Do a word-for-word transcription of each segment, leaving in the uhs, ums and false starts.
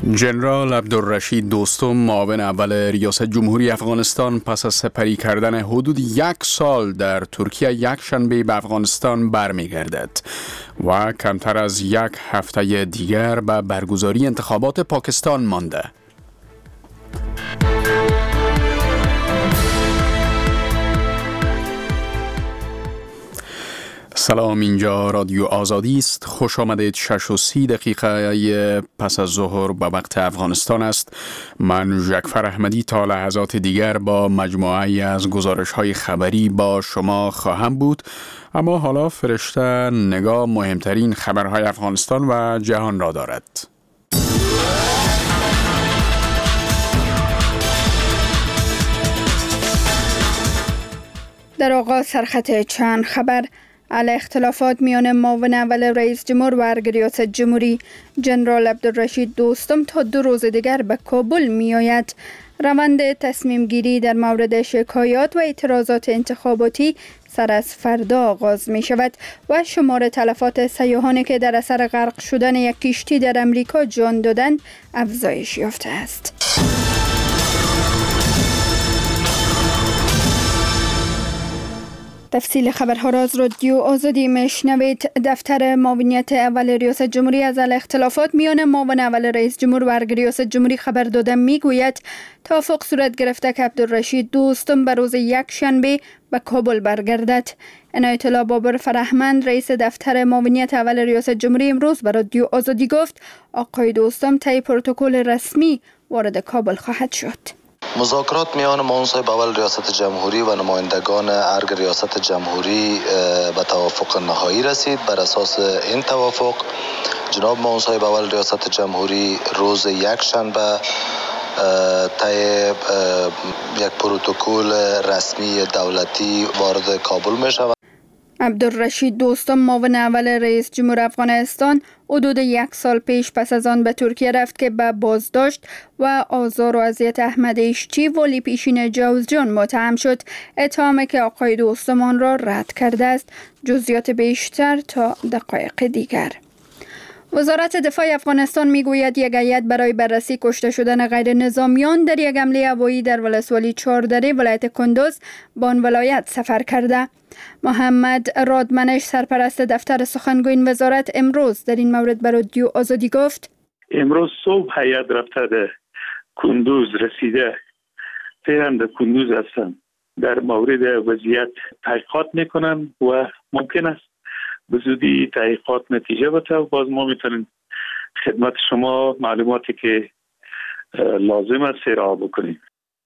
جنرال عبدالرشید دوستم، معاون اول ریاست جمهوری افغانستان، پس از سپری کردن حدود یک سال در ترکیه یک شنبه به افغانستان برمیگردد و کمتر از یک هفته دیگر به برگزاری انتخابات پاکستان مانده. سلام، اینجا رادیو آزادی است. خوش آمدید. شش و سی دقیقه پس از ظهر به وقت افغانستان است. من جعفر احمدی تا لحظات دیگر با مجموعه از گزارش های خبری با شما خواهم بود، اما حالا فرشته نگاه مهمترین خبرهای افغانستان و جهان را دارد. در آغاز سرخط چند خبر: علی اختلافات میان معاون اول رئیس جمهور و ارگ ریاست جمهوری جنرال عبدالرشید دوستم تا دو روز دیگر به کابل می آید. روند تصمیم گیری در مورد شکایات و اعتراضات انتخاباتی سر از فردا آغاز می شود و شمار تلفات سیاحانی که در اثر غرق شدن یک کشتی در امریکا جان دادند افزایش یافته است. تفصیل خبرها را از رادیو آزادی میشنوید. دفتر معاونیت اول ریاست جمهوری از اختلافات میان معاون اول رئیس جمهور و ارگ ریاست جمهوری خبر داده میگوید توافق صورت گرفته که عبدالرشید دوستم به روز یک شنبه به کابل برگردد. عنایت الله بابر فرهمند، رئیس دفتر معاونیت اول ریاست جمهوری، امروز به رادیو آزادی گفت آقای دوستم طی پروتکل رسمی وارد کابل خواهد شد. مذاکرات میان معاون صاحب اول ریاست جمهوری و نمایندگان ارگ ریاست جمهوری به توافق نهایی رسید. بر اساس این توافق جناب معاون صاحب اول ریاست جمهوری روز یک شنبه طی یک پروتکل رسمی دولتی وارد کابل می شود. عبدالرشید دوستم، معاون اول رئیس جمهور افغانستان، حدود یک سال پیش پس از آن به ترکیه رفت که به بازداشت و آزار و اذیت احمد اشتی، ولی پیشین جوزجان متهم شد. اتهامی که آقای دوستم آن را رد کرده است. جزئیات بیشتر تا دقایق دیگر. وزارت دفاع افغانستان میگوید یک هیئت برای بررسی کشته شدن غیر نظامیان در یک حمله هوایی در ولسوالی چهاردره ولایت کندوز به آن ولایت سفر کرده. محمد رادمنش، سرپرست دفتر سخنگوی این وزارت، امروز در این مورد به رادیو آزادی گفت امروز صبح هیئت رفته در کندوز رسیده. فعلا در کندوز هستن، در مورد وضعیت تحقیقات میکنن و ممکن است به زودی تحقیقات نتیجه بده و باز ما میتونیم خدمت شما معلوماتی که لازم است ارائه بکنیم.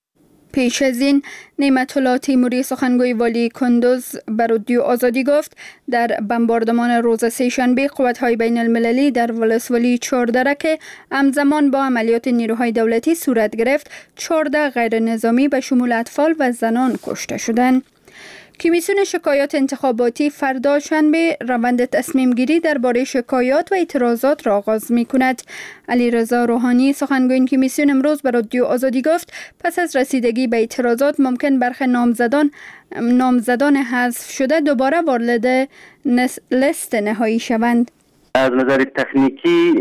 پیش از این نعمت الله تیموری، سخنگوی والی کندوز، به رادیو آزادی گفت در بمباردمان روز سه‌شنبه قوت‌های بین المللی در ولسوالی چهاردره که همزمان با عملیات نیروهای دولتی صورت گرفت، چهارده غیر نظامی به شمول اطفال و زنان کشته شدند. کمیسیون شکایات انتخاباتی فردا شنبه روند تصمیم گیری درباره شکایات و اعتراضات را آغاز می کند. علیرضا روحانی، سخنگوی این کمیسیون، امروز به رادیو آزادی گفت پس از رسیدگی به اعتراضات ممکن برخی نامزدان نامزدان حذف شده دوباره وارد لیست نهایی شوند. از نظر تکنیکی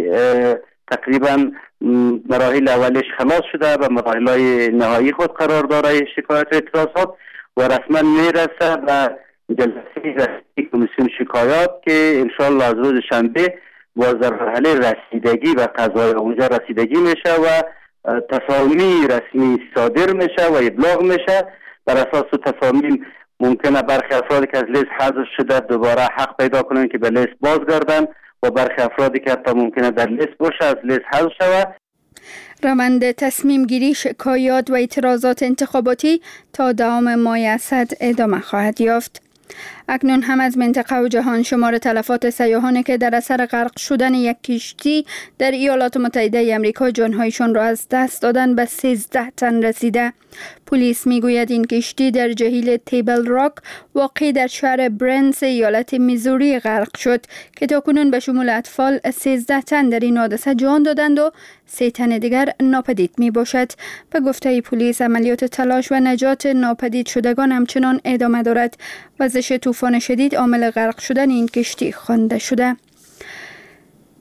تقریبا مراحل اولش خلاص شده و مراحل نهایی خود قرار داره شکایات و اعتراضات و رسما میرسه و جلسه رسمی کمیسیون شکایات که انشالله از روز شنبه با مرحله رسیدگی و قضای اونجا رسیدگی میشه و تصامیم رسمی صادر میشه و ابلاغ میشه. بر اساس تصامیم ممکنه برخی افرادی که از لیست حذف شده دوباره حق پیدا کنن که به لیست بازگردن و برخی افرادی که حتی ممکنه در لیست باشه از لیست حذف شود. روند تصمیم گیری، شکایات و اعتراضات انتخاباتی تا دوام ماه اسد ادامه خواهد یافت. اکنون هم از منطقه و جهان شمار تلفات سیاحانی که در اثر غرق شدن یک کشتی در ایالات متحده آمریکا جانهایشان را از دست دادن به سیزده تن رسیده. پلیس میگوید این کشتی در جهیل تیبل راک واقع در شهر برنس ایالت میزوری غرق شد که تاکنون به شمول اطفال سیزده تن در این حادثه جان دادند و سه تن دیگر ناپدید می باشد. به گفته پلیس عملیات تلاش و نجات ناپدید شدگان همچنان ادامه دارد. وزش طوفان شدید عامل غرق شدن این کشتی خوانده شده.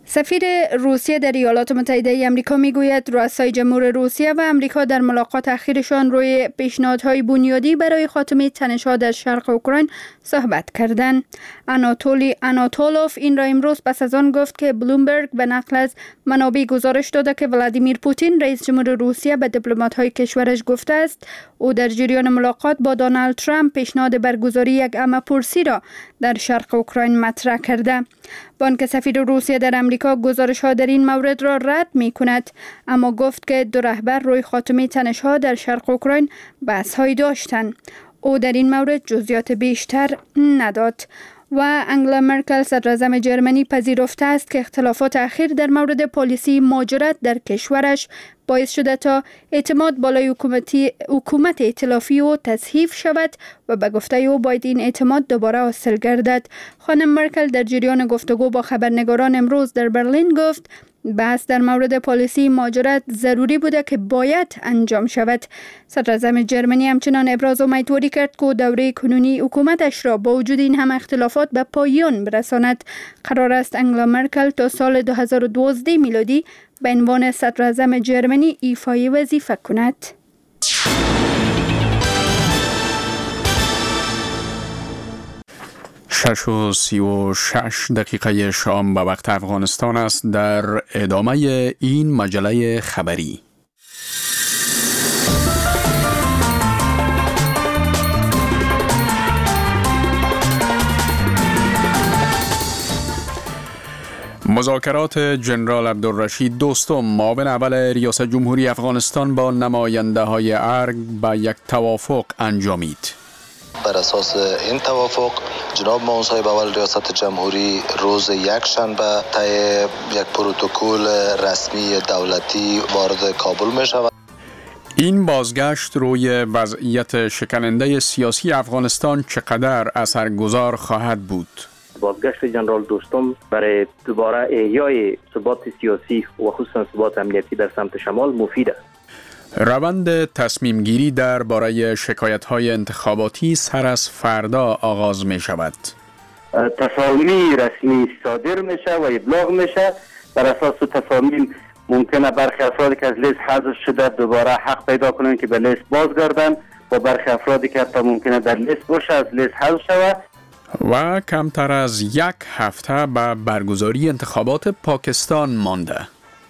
سفیر روسیه در ایالات متحده آمریکا میگوید رؤسای جمهور روسیه و آمریکا در ملاقات اخیرشان روی پیشنهادهای بنیادی برای خاتمه تنش‌ها در شرق اوکراین صحبت کردند. آناتولی آناتولوف این را امروز پس از آن گفت که بلومبرگ به نقل از منابع گزارش داده که ولادیمیر پوتین رئیس جمهور روسیه به دیپلمات‌های کشورش گفته است او در جریان ملاقات با دونالد ترامپ پیشنهاد برگزاری یک همه‌پرسی را در شرق اوکراین مطرح کرده. بانک سفیر روسیه در آمریکا گزارش‌ها در این مورد را رد می‌کند، اما گفت که دو رهبر روی خاتمه تنش‌ها در شرق اوکراین بحث‌هایی داشتند. او در این مورد جزئیات بیشتر نداد. و انگلا مرکل صدراعظم جرمنی پذیرفته است که اختلافات اخیر در مورد پالیسی مهاجرت در کشورش باعث شده تا اعتماد بالای حکومتی حکومت ائتلافی او تضعیف شود و به گفته او باید این اعتماد دوباره حاصل گردد. خانم مرکل در جریان گفتگو با خبرنگاران امروز در برلین گفت بحث در مورد پالیسی مهاجرت ضروری بوده که باید انجام شود. صدراعظم جرمنی همچنان ابراز امیدواری کرد که دوره کنونی حکومتش را با وجود این هم اختلافات به پایان برساند. قرار است انگلا مرکل تا سال دو هزار و دوازده میلادی به عنوان صدراعظم جرمنی ایفای وظیفه کند. شش و سی و شش دقیقه شام به وقت افغانستان است. در ادامه این مجله خبری مذاکرات جنرال عبدالرشید دوستم معاون اول ریاست جمهوری افغانستان با نماینده های ارگ به یک توافق انجامید. بر اساس این توافق جناب معاون صاحب اول ریاست جمهوری روز یک شنبه طی یک پروتکل رسمی دولتی وارد کابل می شود. این بازگشت روی وضعیت شکننده سیاسی افغانستان چقدر اثرگذار خواهد بود؟ بازگشت جنرال دوستم برای دوباره احیای ثبات سیاسی و خصوصا ثبات امنیتی در سمت شمال مفید است. روند تصمیم گیری در باره شکایت های انتخاباتی سر از فردا آغاز می شود. تصامیم رسمی صادر میشه و ابلاغ میشه. بر اساس تصامیم ممکنه برخی افرادی که از لیست حذف شده دوباره حق پیدا کنند که به لیست بازگردند و برخی افرادی که حتی ممکنه در لیست باشه از لیست حذف شود. و کمتر از یک هفته به برگزاری انتخابات پاکستان مانده.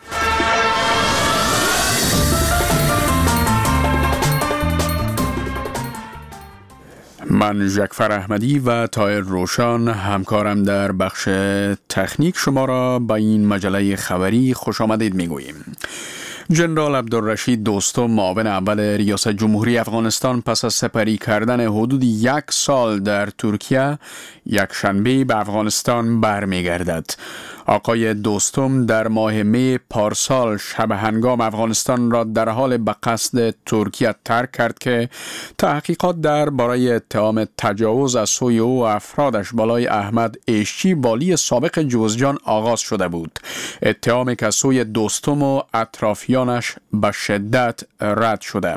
من جعفر احمدی و طاهر روشن همکارم در بخش تکنیک شما را به این مجله خبری خوش آمدید میگوییم. جنرال عبدالرشید دوستم معاون اول ریاست جمهوری افغانستان پس از سپری کردن حدود یک سال در ترکیه یک شنبه به افغانستان برمیگردد. آقای دوستم در ماه می پارسال شب هنگام افغانستان را در حال به قصد ترکیه ترک کرد که تحقیقات در برای اتهام تجاوز از سوی او و افرادش بالای احمد ایشچی والی سابق جوزجان آغاز شده بود. اتهامی که سوی دوستم و اطرافیانش به شدت رد شده.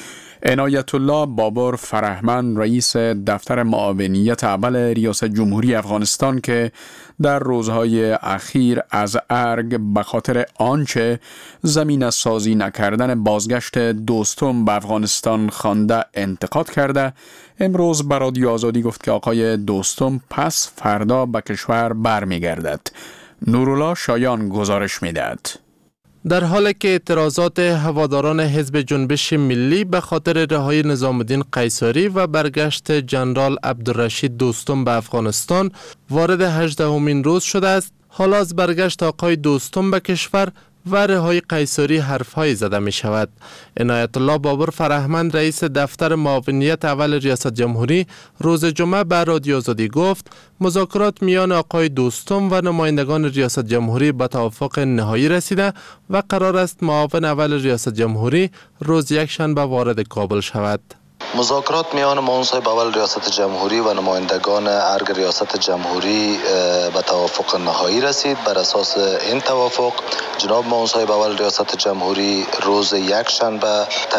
عنایت الله بابر فرهمند رئیس دفتر معاونیت اول ریاست جمهوری افغانستان که در روزهای اخیر از ارگ به خاطر آنچه زمینه سازی نکردن بازگشت دوستم به افغانستان خوانده انتقاد کرده، امروز به رادیو آزادی گفت که آقای دوستم پس فردا به کشور برمیگردد. نورالله شایان گزارش میدهد. در حالی که اعتراضات هواداران حزب جنبش ملی به خاطر رهایی نظام الدین قیصری و برگشت جنرال عبدالرشید دوستم به افغانستان وارد هجدهمین روز شده است، حالا از برگشت آقای دوستم به کشور و رهایی قیصری حرف‌های زده می شود. عنایت الله بابر فرهمند رئیس دفتر معاونیت اول ریاست جمهوری روز جمعه به رادیو آزادی گفت مذاکرات میان آقای دوستم و نمایندگان ریاست جمهوری به توافق نهایی رسیده و قرار است معاون اول ریاست جمهوری روز یکشنبه وارد کابل شود. مذاکرات میان معاون صاحب اول ریاست جمهوری و نمایندگان ارگ ریاست جمهوری به توافق نهایی رسید. بر اساس این توافق جناب معاون صاحب اول ریاست جمهوری روز یک شنبه طی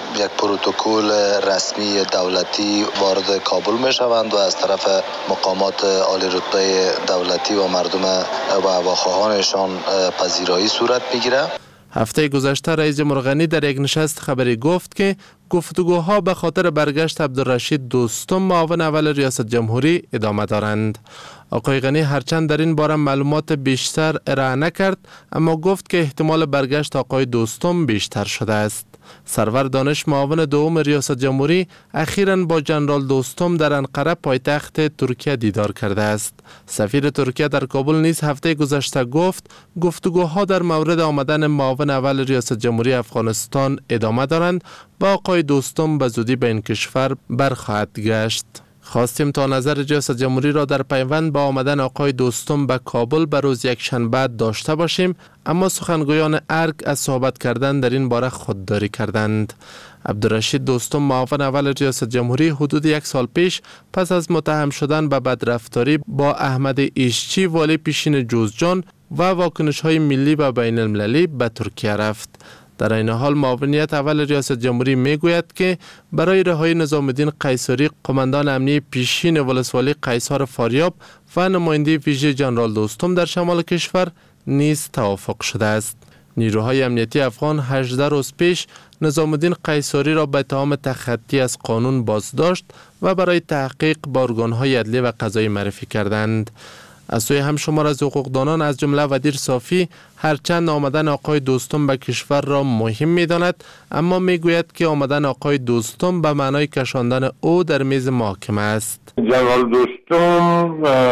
یک پروتکل رسمی دولتی وارد کابل می شوند و از طرف مقامات عالی رتبه دولتی و مردم و هواخواهانشان پذیرایی صورت می گیره. هفته گذشته رئیس جمهور غنی در یک نشست خبری گفت که گفتگوها به خاطر برگشت عبدالرشید دوستم معاون اول ریاست جمهوری ادامه دارند. آقای غنی هرچند در این باره معلومات بیشتر ارائه نکرد، اما گفت که احتمال برگشت آقای دوستم بیشتر شده است. سرور دانش معاون دوم ریاست جمهوری اخیراً با جنرال دوستم در انقره پایتخت ترکیه دیدار کرده است. سفیر ترکیه در کابل نیز هفته گذشته گفت گفتگوها در مورد آمدن معاون اول ریاست جمهوری افغانستان ادامه دارند و آقای دوستم به زودی به این کشور برخواهد گشت. خواستیم تا نظر ریاست جمهوری را در پیوند با آمدن آقای دوستم به کابل به روز یکشنبه داشته باشیم، اما سخنگویان ارگ از صحبت کردن در این باره خودداری کردند. عبدالرشید دوستم معاون اول ریاست جمهوری حدود یک سال پیش پس از متهم شدن به بدرفتاری با احمد ایشچی والی پیشین جوزجان و واکنش‌های ملی و بین المللی به ترکیه رفت. در این حال معاونیت اول ریاست جمهوری میگوید که برای رهایی نظام الدین قیصری قماندان امنی پیشین ولسوالی قیصر فاریاب و نماینده ویژه جنرال دوستم در شمال کشور نیز توافق شده است. نیروهای امنیتی افغان هجده روز پیش نظام الدین قیصری را به اتهام تخطی از قانون بازداشت و برای تحقیق با ارگان‌های عدلی و قضایی معرفی کردند. از سوی هم شمار از حقوقدانان از جمله ودیر صافی هرچند آمدن آقای دوستم به کشور را مهم می داند، اما می گوید که آمدن آقای دوستم به معنای کشاندن او در میز محاکمه است. جنرال دوستم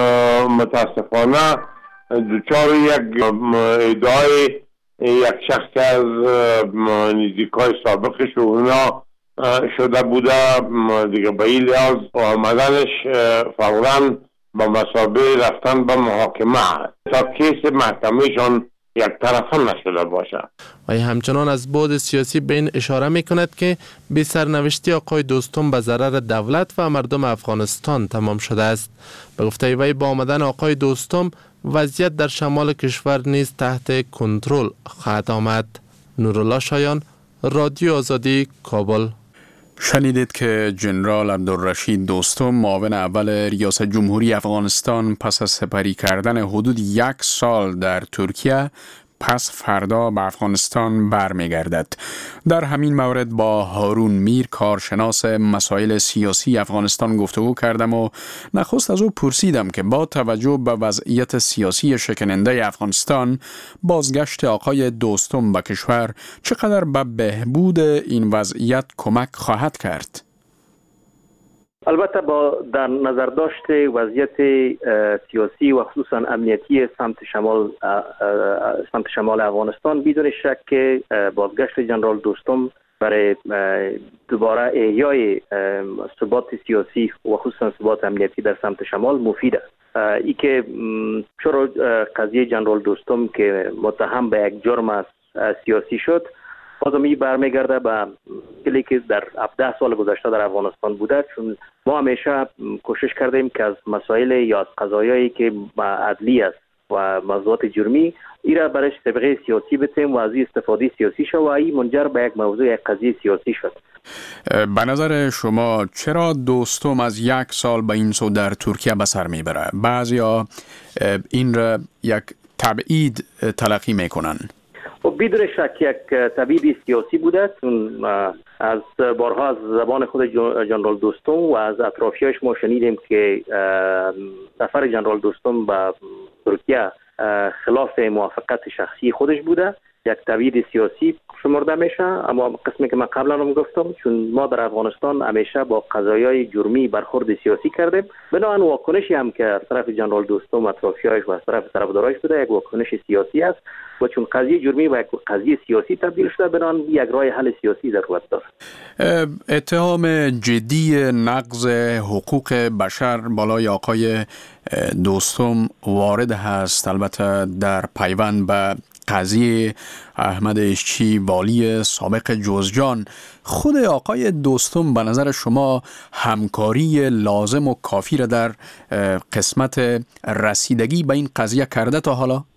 متاسفانه دچار یک ادعای یک شخص از نزدیکای سابقش و اونا شده بوده، دیگه به این لحاظ آمدنش فوراً با مسابقه رفتن به محاکمه تا کیس محکمهشان یک طرفه نشده باشد. و همچنان از بعد سیاسی به این اشاره می کند که بی سرنوشتی آقای دوستم به ضرر دولت و مردم افغانستان تمام شده است. به گفته وی با آمدن آقای دوستم وضعیت در شمال کشور نیز تحت کنترل خواهد آمد. نورالله شایان، رادیو آزادی، کابل. شنیدید که جنرال عبدالرشید دوستم معاون اول ریاست جمهوری افغانستان پس از سپری کردن حدود یک سال در ترکیه پس فردا به افغانستان برمیگردد. در همین مورد با هارون میر کارشناس مسائل سیاسی افغانستان گفتگو کردم و نخست از او پرسیدم که با توجه به وضعیت سیاسی شکننده افغانستان بازگشت آقای دوستم به کشور چقدر به بهبود این وضعیت کمک خواهد کرد؟ البته با در نظر داشت وضعیت سیاسی و خصوصا امنیتی سمت شمال سمت شمال افغانستان بدون شک که بازگشت جنرال دوستم برای دوباره احیای ثبات سیاسی و خصوصا ثبات امنیتی در سمت شمال مفید است. ای که چرا قضیه جنرال دوستم که متهم به یک جرم سیاسی شد بازمی برمیگرده به کلی که در هفده سال گذشته در افغانستان بوده، چون ما همیشه کوشش کردیم که از مسائل یا از قضایایی که عدلی است و موضوعات جرمی ایرا برش طبقه سیاسی بتیم و از این استفاده سیاسی شد و این منجر به یک موضوع یک قضیه سیاسی شد. به نظر شما چرا دوستم از یک سال به این سو در ترکیه به سر میبره؟ بعضیا این را یک تبعید تلقی میکنن. بدون شک یک تبعید سیاسی بوده، چون از بارها از زبان خود جنرال دوستم و از اطرافیاش ما شنیدیم که سفر جنرال دوستم به ترکیه خلاف موافقت شخصی خودش بوده، یک تبعید سیاسی شمرده میشه. اما قسمی که من قبلا هم گفتم، چون ما در افغانستان همیشه با قضایای جرمی برخورد سیاسی کردیم، بنابراین واکنشی هم که از طرف جنرال دوستم و اطرافیاش و از طرف طرفدارایش بوده یک واکنش سیاسی است و چون قضیه جرمی و یک قضیه سیاسی تبدیل شده، بنابراین یک راه حل سیاسی ضرورت داره. اتهام جدی نقض حقوق بشر بالای آقای دوستم وارد هست، البته در پیوند به قضیه احمد ایشچی والی سابق جوزجان. خود آقای دوستم به نظر شما همکاری لازم و کافی را در قسمت رسیدگی به این قضیه کرده تا حالا؟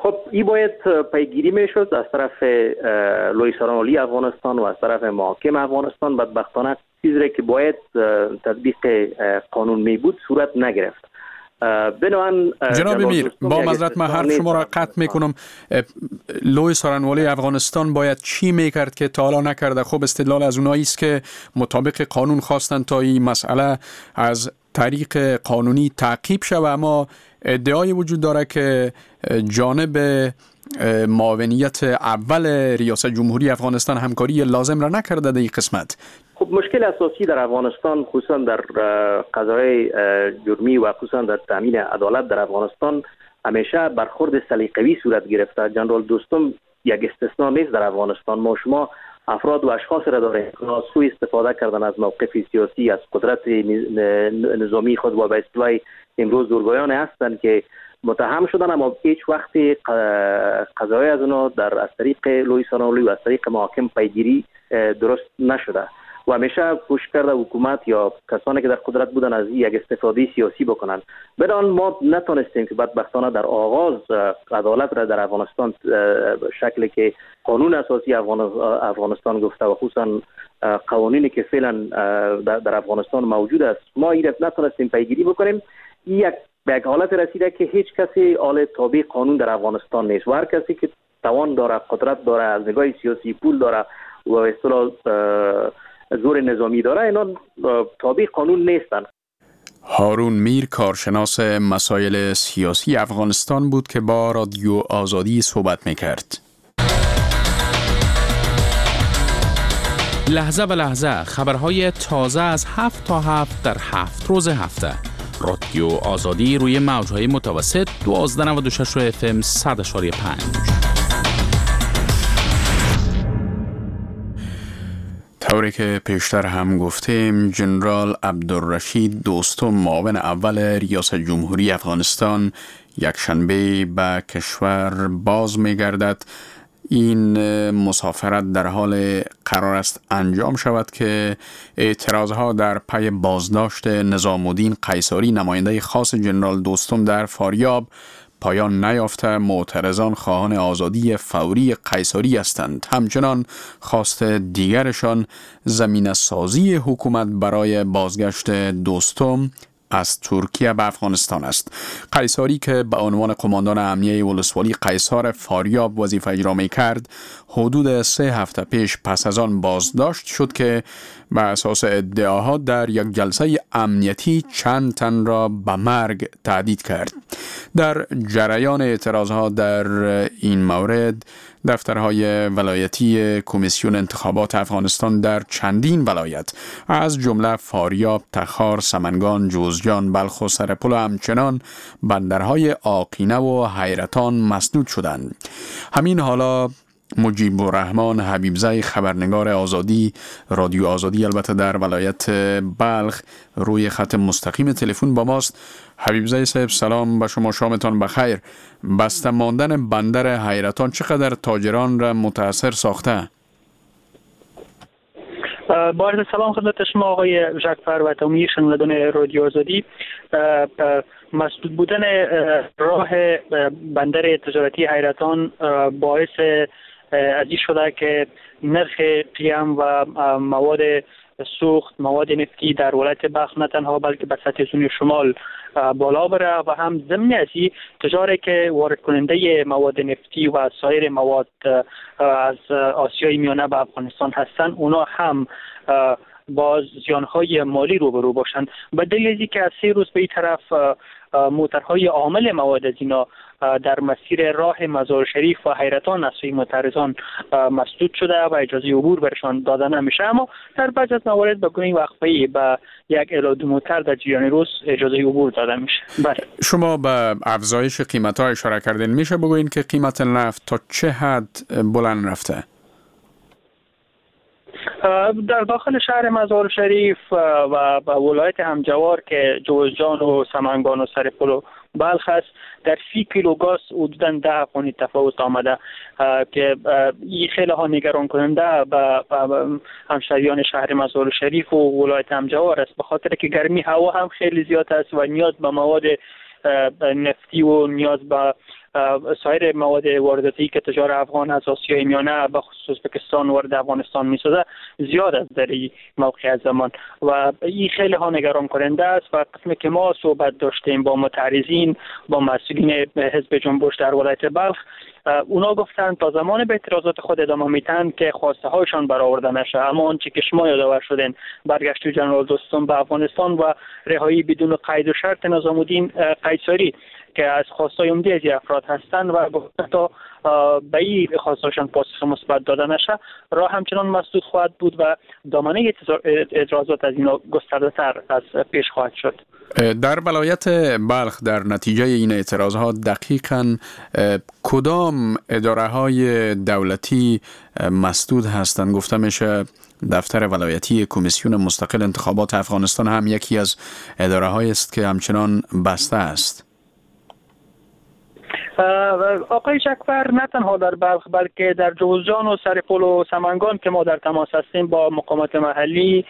خب این باید پیگیری میشد از طرف لویسان عالی افغانستان و از طرف محاکم افغانستان. بدبختانه چیزی که باید تطبیق قانون می بود صورت نگرفت. بنابراین جناب میر، با معذرت من حرف شما را قطع میکنم. لوی سارنوالی افغانستان باید چی میکرد که تا حالا نکرده؟ خب استدلال از اونایی است که مطابق قانون خواستن تا این مسئله از طریق قانونی تعقیب شود، اما ادعای وجود داره که جانب معاونیت اول ریاست جمهوری افغانستان همکاری لازم را نکرده در این قسمت. خب مشکل اساسی در افغانستان خصوصا در قضای جرمی و خصوصا در تامین عدالت در افغانستان همیشه برخورد سلیقه‌ای صورت گرفته. جنرال دوستم یک استثنا نیست در افغانستان. ما شما افراد و اشخاص را داریم که سوء استفاده کردن از موقف سیاسی، از قدرت نظامی خود و به اصطلاح امروز زورگویان هستند که متهم شدن، اما هیچ وقت قضایی از اونا در از طریق لوی ساناولی و از طریق محاکم پیگیری درست نشده و همیشه کوشش کرده حکومت یا کسانی که در قدرت بودن از یک استفاده سیاسی بکنن. بدان ما نتونستیم که بدبختانه در آغاز عدالت را در افغانستان شکلی که قانون اساسی افغانستان گفته و خصوصا قوانینی که فعلا در افغانستان موجود است، ما این نتونستیم پیگیری بکنیم. یک به یک حالت رسیده که هیچ کسی آل تابع قانون در افغانستان نیست و هر کسی که توان داره، قدرت داره، از نگاه سیاسی پول داره و اصطلاح زور نظامی داره، اینا تابع قانون نیستن. هارون میر، کارشناس مسائل سیاسی افغانستان بود که با رادیو آزادی صحبت میکرد. لحظه به لحظه خبرهای تازه از هفت تا هفت در هفت روز هفته. رادیو آزادی روی موجهای متوسط دوازده نود و شش اف ام صد اشاری پنج. طوری که پیشتر هم گفتیم، جنرال عبدالرشید دوستم، معاون اول ریاست جمهوری افغانستان، یک شنبه به کشور باز می‌گردد. این مسافرت در حال قرار است انجام شود که اعتراضها در پی بازداشت نظام الدین قیصاری، نماینده خاص جنرال دوستم در فاریاب، پایان نیافته. معترضان خواهان آزادی فوری قیصاری هستند. همچنان خواست دیگرشان زمینه سازی حکومت برای بازگشت دوستم از ترکیه به افغانستان است. قیصاری که به عنوان قماندان امنیه ولسوالی قیصار فاریاب وظیفه اجرا می کرد، حدود سه هفته پیش پس از آن بازداشت شد که به اساس ادعاها در یک جلسه امنیتی چند تن را به مرگ تهدید کرد. در جریان اعتراضها در این مورد، دفترهای ولایتی کمیسیون انتخابات افغانستان در چندین ولایت از جمله فاریاب، تخار، سمنگان، جوزجان، بلخ و سرپل و همچنان بندرهای آقینه و حیرتان مسدود شدند. همین حالا مجیب الرحمن حبیبزی، خبرنگار آزادی، رادیو آزادی البته در ولایت بلخ، روی خط مستقیم تلفن با ماست. حبیبزی صاحب سلام به شما، شامتان بخیر. بسته ماندن بندر حیرتان چقدر تاجران را متاثر ساخته؟ با عرض سلام خدمت شما آقای ژکفر و تمامی شنوندگان رادیو آزادی. مسدود بودن راه بندر تجارتی حیرتان باعث از این شده که نرخ قیم و مواد سوخت، مواد نفتی در ولایت بلخ نه تنها بلکه به سطح سوی شمال بالا بره و هم ضمن ازی تجاری که وارد کننده مواد نفتی و سایر مواد از آسیای میانه به افغانستان هستند، اونا هم با زیانهای مالی روبرو باشند. به دلیل که از سه روز به این طرف موترهای عامل مواد از اینا در مسیر راه مزار شریف و حیرتان از سوی معترضان مسدود شده و اجازه عبور برشان داده نمیشه، اما در بعضی از موارد به گونه وقفه‌ای به یک الی دو موتر در جریان روز اجازه عبور داده میشه. بله. شما به افزایش قیمت‌ها اشاره کردین، میشه بگوین که قیمت نفت تا چه حد بلند رفته؟ در داخل شهر مزار شریف و ولایت همجوار که جوزجان و سمنگان و سرپل و بلخ است، در فی کیلو گاز حدوداً ده افغانی تفاوت آمده که این خیلی ها نگران کننده به همشهریان شهر مزار شریف و ولایت همجوار است، به خاطر که گرمی هوا هم خیلی زیاد است و نیاز به مواد نفتی و نیاز به سایر مواد وارداتی که تجار افغان از آسیای میانه به خصوص پاکستان وارد افغانستان می‌سازه زیاد است در این موقع زمان و این خیلی ها نگران کننده است و قسمی که ما صحبت داشتیم با متعرضین با مسئولین حزب جنبش در ولایت بلخ، اونا گفتن تا زمان به اعتراضات خود ادامه میتن که خواسته هایشان برآورده نشه. اما آنچه که شما یادآور شدین، برگشت جنرال دوستم به افغانستان و رهایی بدون قید و شرط نظامالدین قیصری که از خواستای عمده از افراد هستند و گفتن تا به این خواستاشان پاسخ مثبت داده نشه راه همچنان مسدود خواهد بود و دامنه اعتراضات از اینا گسترده تر از پیش خواهد شد. در ولایت بلخ در نتیجه این اعتراضات دقیقاً کدام اداره های دولتی مسدود هستند؟ گفته میشه دفتر ولایتی کمیسیون مستقل انتخابات افغانستان هم یکی از اداره هایی است که همچنان بسته است. آقای شکفر، نه تنها در بلخ بلکه در جوزجان و سرپل و سمنگان که ما در تماس هستیم با مقامات محلی،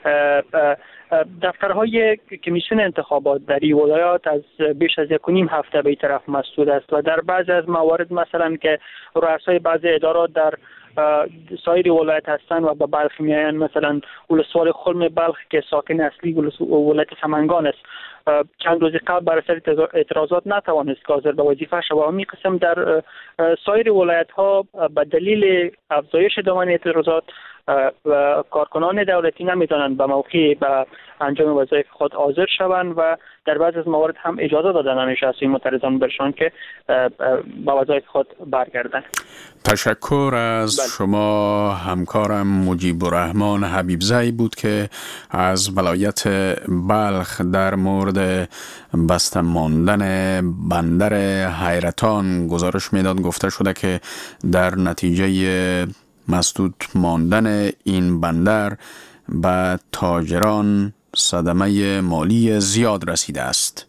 دفترهای کمیسیون انتخابات در این ولایات از بیش از یک و نیم هفته به این طرف مسدود است و در بعضی از موارد مثلا که رؤسای بعضی ادارات در سایر ولایت هستند و به بلخ میآیند، مثلا ولسوال خلم بلخ که ساکن اصلی ولایت سمنگان است، چند روز قبل بر اثر اعتراضات نتوانست حاضر به وظیفه شود و می قسم در سایر ولایت ها به دلیل افزایش دامنه اعتراضات و کارکنان دولتی نمیتونن به موقع به انجام وظایف خود حاضر شوند و در بعض از موارد هم اجازه داده نمیشه از این معترضان برشان که به وظایف خود برگردن. تشکر از بله. شما. همکارم مجیب الرحمن حبیبزی بود که از ولایت بلخ در مورد بسته ماندن بندر حیرتان گزارش میداد. گفته شده که در نتیجه مسدود ماندن این بندر به تاجران صدمه مالی زیاد رسیده است.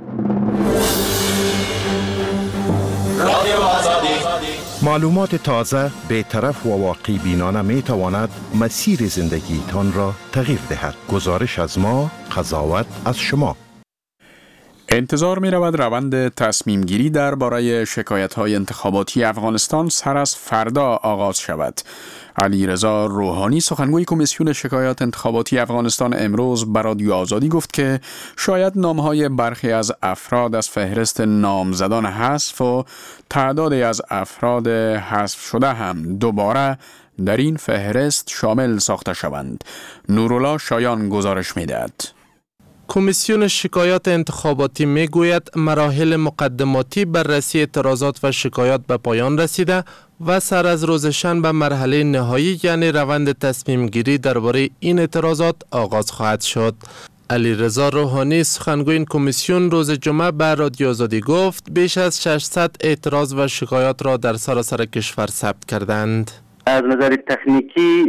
معلومات تازه، بی‌طرف و واقعی بینانه می تواند مسیر زندگیتان را تغییر دهد. گزارش از ما، قضاوت از شما. انتظار می رود روند تصمیم گیری درباره شکایت های انتخاباتی افغانستان سر از فردا آغاز شود. علیرضا روحانی سخنگوی کمیسیون شکایات انتخاباتی افغانستان امروز به رادیو آزادی گفت که شاید نامهای برخی از افراد از فهرست نامزدان حذف و تعدادی از افراد حذف شده هم دوباره در این فهرست شامل ساخته شوند. نورالله شایان گزارش می‌دهد. کمیسیون شکایات انتخاباتی می گوید مراحل مقدماتی بررسی اعتراضات و شکایات به پایان رسیده و سر از روز شنبه مرحله نهایی یعنی روند تصمیم گیری درباره این اعتراضات آغاز خواهد شد. علیرضا روحانی سخنگوی این کمیسیون روز جمعه به رادیو آزادی گفت بیش از ششصد اعتراض و شکایات را در سراسر کشور ثبت کردند. از نظر تکنیکی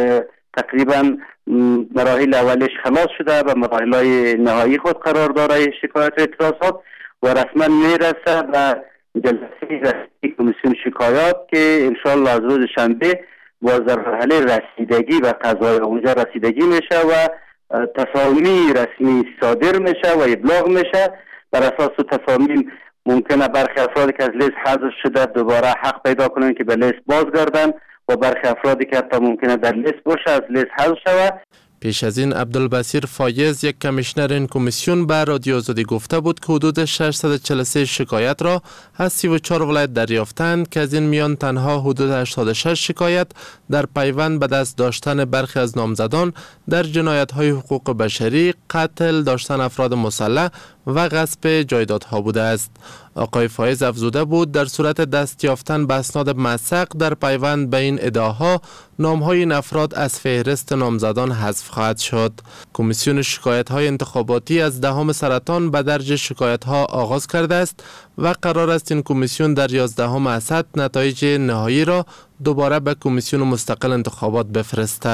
تقریبا مراحل اولش خلاص شده و مراحل نهایی خود قرار داره شکایت و اعتراضات و رسما میرسه به جلسه رسمی کمیسیون شکایات که انشالله از روز شنبه با مرحله رسیدگی و قضای اونجا رسیدگی میشه و تصامیم رسمی صادر میشه و ابلاغ میشه. بر اساس تصامیم ممکنه برخی افرادی که از لیست حذف شده دوباره حق پیدا کنن که به لیست بازگردن و برخی افرادی که حتی ممکنه در لیست باشه از لیست حذف شود. پیش از این عبدالبصیر فایز یک کمیشنر این کمیسیون به رادیو آزادی گفته بود که حدود ششصد و چهل و سه شکایت را از سی و چهار ولایت دریافتند که از این میان تنها حدود هشتاد و شش شکایت در پیوند به دست داشتن برخی از نامزدان در جنایت‌های حقوق بشری، قتل، داشتن افراد مسلح و غصب جایدادها بوده است. آقای فایز افزوده بود در صورت دست یافتن به اسناد موثق در پیوند به این ادعاها نام‌های این افراد از فهرست نامزدان حذف خواهد شد. کمیسیون شکایت‌های انتخاباتی از دهم سرطان به درج شکایت‌ها آغاز کرده است و قرار است این کمیسیون در یازدهم اسد نتایج نهایی را دوباره به کمیسیون مستقل انتخابات بفرستد.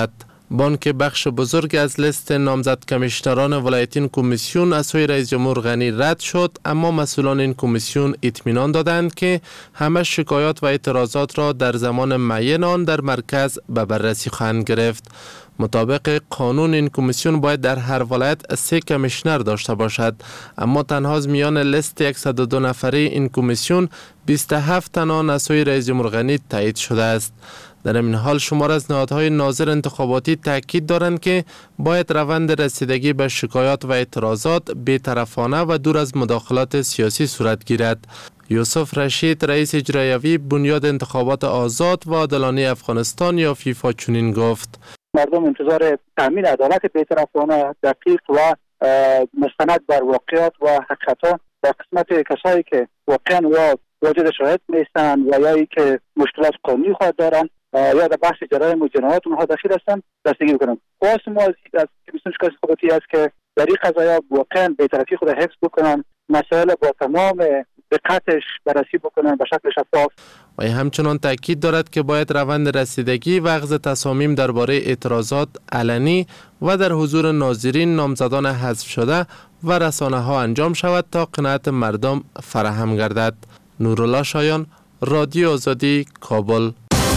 بانک بخش بزرگ از لیست نامزد کمیشنران ولایتین کمیسیون از سوی رئیس جمهور غنی رد شد، اما مسئولان این کمیسیون اطمینان دادند که همه شکایات و اعتراضات را در زمان معین آن در مرکز به بررسی خواهند گرفت. مطابق قانون این کمیسیون باید در هر ولایت سه کمیشنر داشته باشد، اما تنها از میان لیست صد و دو نفره این کمیسیون بیست و هفت تن آن از سوی رئیس جمهور غنی تایید شده است. در این حال شمار از نهادهای ناظر انتخاباتی تاکید دارند که باید روند رسیدگی به شکایات و اعتراضات بی‌طرفانه و دور از مداخلات سیاسی صورت گیرد. یوسف رشید رئیس اجرایی بنیاد انتخابات آزاد و عادلانه افغانستان یا فیفا چنین گفت: مردم انتظار تامین عدالت بی‌طرفانه، دقیق و مستند بر واقعیات و حقیقت‌ها در قسمت کسایی که واقعا و واجد شاهد نیستند و یا که مشکلات قانونی خود دارند یا در بحث جرایم و جنایات اونها داخل هستند دستگیری کنند. خواست ما از کمیسیون شکایت انتخاباتی است که در این قضایا واقعا بی‌طرفی خود حفظ بکنند، مسائل با تمام دقتش بررسی بکنند به شکل شفاف. و همچنان تاکید دارد که باید روند رسیدگی و اخذ تصامیم درباره اعتراضات علنی و در حضور ناظرین، نامزدان حذف شده و رسانه ها انجام شود تا قناعت مردم فراهم گردد. نورالله شایان، رادیو آزادی، کابل.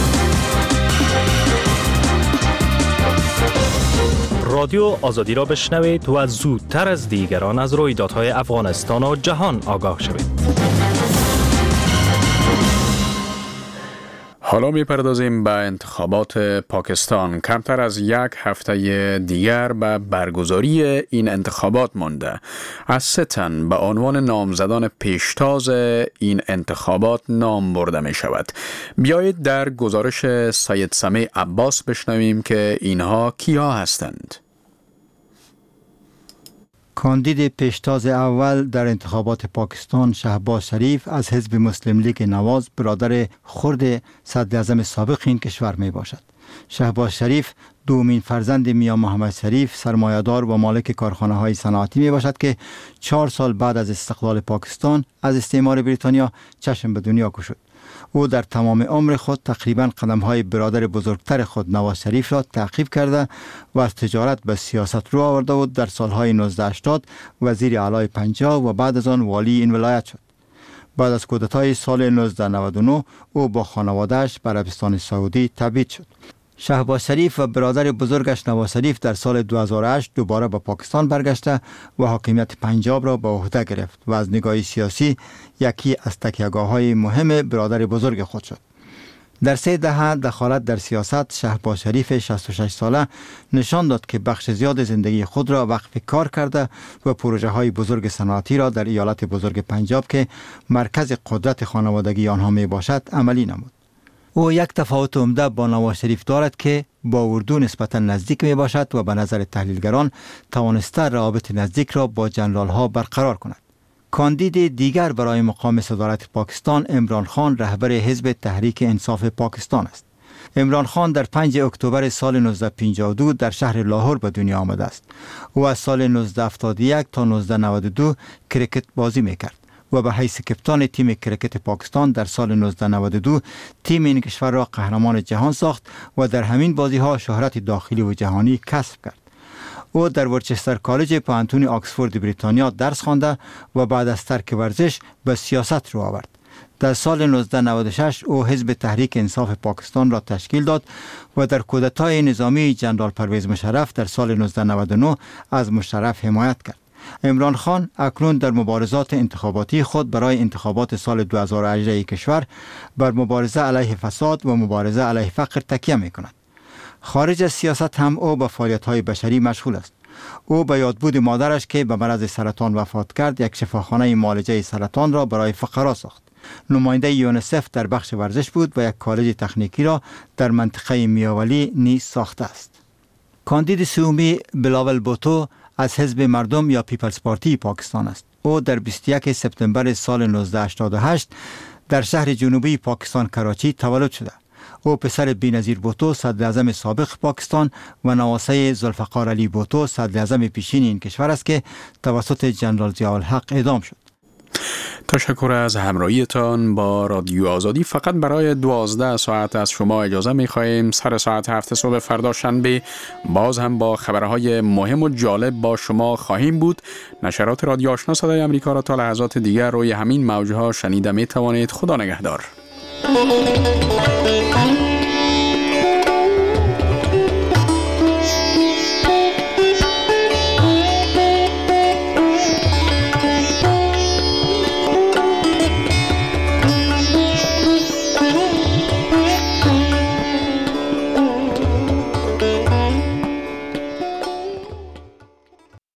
رادیو آزادی را بشنوید و زودتر از دیگران از رویدادهای افغانستان و جهان آگاه شوید. حالا میپردازیم به انتخابات پاکستان. کمتر از یک هفته دیگر به برگزاری این انتخابات مانده. از سه تن به عنوان نامزدان پیشتاز این انتخابات نام برده می شود. بیایید در گزارش سید سمیع عباس بشنویم که اینها کیا هستند. کاندید پیشتاز اول در انتخابات پاکستان شهباز شریف از حزب مسلم لیگ نواز برادر خرد صدر اعظم سابق این کشور می باشد. شهباز شریف دومین فرزند میاں محمد شریف سرمایه‌دار و مالک کارخانه های صنعتی می باشد که چهار سال بعد از استقلال پاکستان از استعمار بریتانیا چشم به دنیا گشود. او در تمام عمر خود تقریباً قدم‌های برادر بزرگتر خود نواز شریف را تعقیب کرده و از تجارت به سیاست رو آورده و در سالهای نوزده هشتاد وزیر اعلی پنجاب و بعد از آن والی این ولایت شد. بعد از کودتای سال نوزده نود و نه او با خانواده‌اش به عربستان سعودی تبعید شد. شهباز شریف و برادر بزرگش نواز شریف در سال دو هزار و هشت دوباره به پاکستان برگشته و حاکمیت پنجاب را به عهده گرفت و از نگاه سیاسی یکی از تکیه‌گاه‌های مهم برادر بزرگ خود شد. در سه دهه دخالت در سیاست شهباز شریف شصت و شش ساله نشان داد که بخش زیاد زندگی خود را وقف کار کرده و پروژه های بزرگ صنعتی را در ایالت بزرگ پنجاب که مرکز قدرت خانوادگی آنها می باشد عملی نمود. او یک تفاوت عمده با نواز شریف دارد که با اردو نسبتا نزدیک می باشد و به نظر تحلیلگران توانسته روابط نزدیک را با جنرال ها برقرار کند. کاندید دیگر برای مقام صدارت پاکستان عمران خان رهبر حزب تحریک انصاف پاکستان است. عمران خان در پنجم اکتبر سال نوزده پنجاه و دو در شهر لاهور به دنیا آمده است. او از سال نوزده هفتاد و یک تا نوزده نود و دو کرکت بازی میکرد و به حیث کپتان تیم کرکت پاکستان در سال نوزده نود و دو تیم این کشور را قهرمان جهان ساخت و در همین بازی ها شهرت داخلی و جهانی کسب کرد. او در ورچستر کالج پوهنتون آکسفورد بریتانیا درس خوانده و بعد از ترک ورزش به سیاست رو آورد. در سال نوزده نود و شش او حزب تحریک انصاف پاکستان را تشکیل داد و در کودتای نظامی جنرال پرویز مشرف در سال نوزده نود و نه از مشرف حمایت کرد. عمران خان اکنون در مبارزات انتخاباتی خود برای انتخابات سال دو هزار و هجده کشور بر مبارزه علیه فساد و مبارزه علیه فقر تکیه می کند. خارج از سیاست هم او به فعالیت‌های بشری مشغول است. او به یادبود مادرش که به مرض سرطان وفات کرد یک شفاخانه معالجه سرطان را برای فقرا ساخت. نماینده یونیسف در بخش ورزش بود و یک کالج تکنیکی را در منطقه میاولی نیز ساخته است. کاندید سومی بلاول بوتو از حزب مردم یا پیپلز پارتی پاکستان است. او در بیست و یکم سپتامبر سال نوزده هشتاد و هشت در شهر جنوبی پاکستان کراچی تولد شده. او پسر بی‌نظیر بوتو صدر اعظم سابق پاکستان و نواسه ذوالفقار علی بوتو صدر اعظم پیشین این کشور است که توسط جنرال ضیاءالحق اعدام شد. تشکر از همراهیتان با رادیو آزادی. فقط برای دوازده ساعت از شما اجازه می‌خواهیم سر ساعت هفت صبح فردا شنبه باز هم با خبرهای مهم و جالب با شما خواهیم بود. نشرات رادیو آشنا صدای آمریکا را تا لحظات دیگر روی همین موج‌ها شنیده می‌توانید. خدا نگهدار.